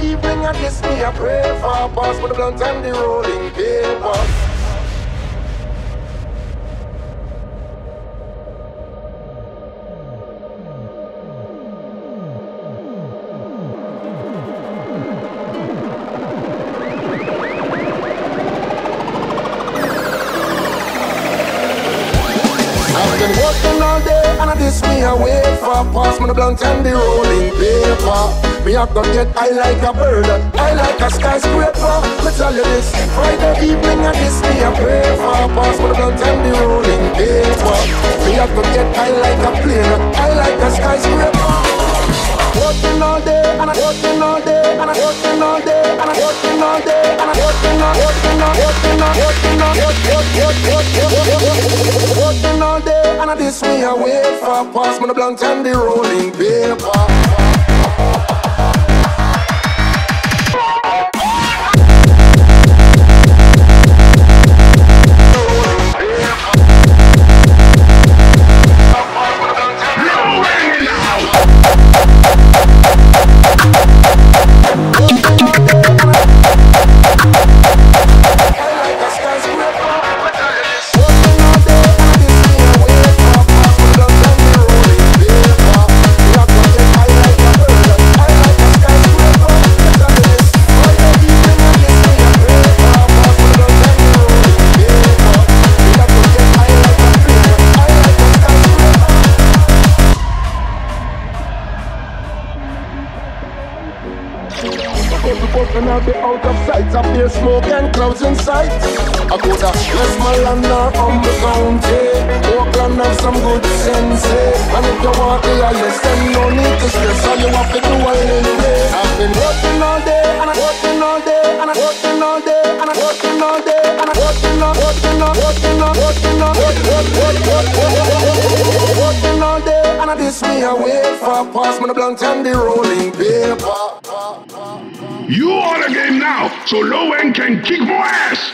evening and this me I pray for. Pass with the blunt and the rolling paper. I've been working all day and this me I wait for. Pass me the blunt and the rolling paper. Me I go get high like a bird, high like a skyscraper. Me tell you this, Friday evening and this me I pray for. Pass me the blunt and the rolling paper. Me I go get high like a plane, high like a skyscraper. Working all day and I'm working all day and I'm working all day and I'm working all day and I'm working all day and this me I wait for. Pass me the blunt and the rolling paper. And I'll be out of sight. Up there smoke and clouds in sight. I go to Westmoreland or Humble County. Oakland have some good sense. And if you want the highest, then no need to stress. All you have to do is anyway. I've been working all day and I'm working all day and I'm working all day and I'm working all day and I'm working all day and this me I wait for. Pass me the blunt and the rolling paper. You on the game now, so Low End can kick more ass.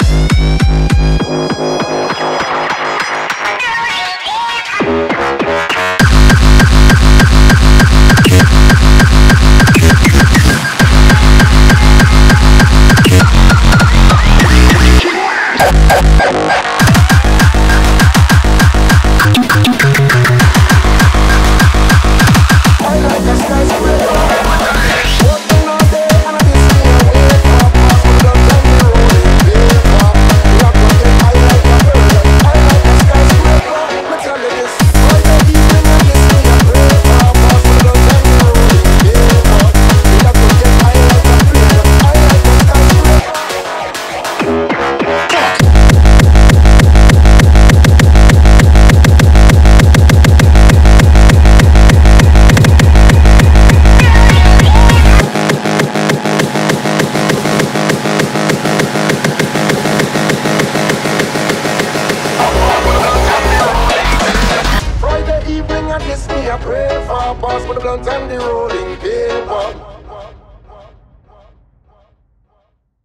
I pray for. Pass with the blunt and the rolling paper.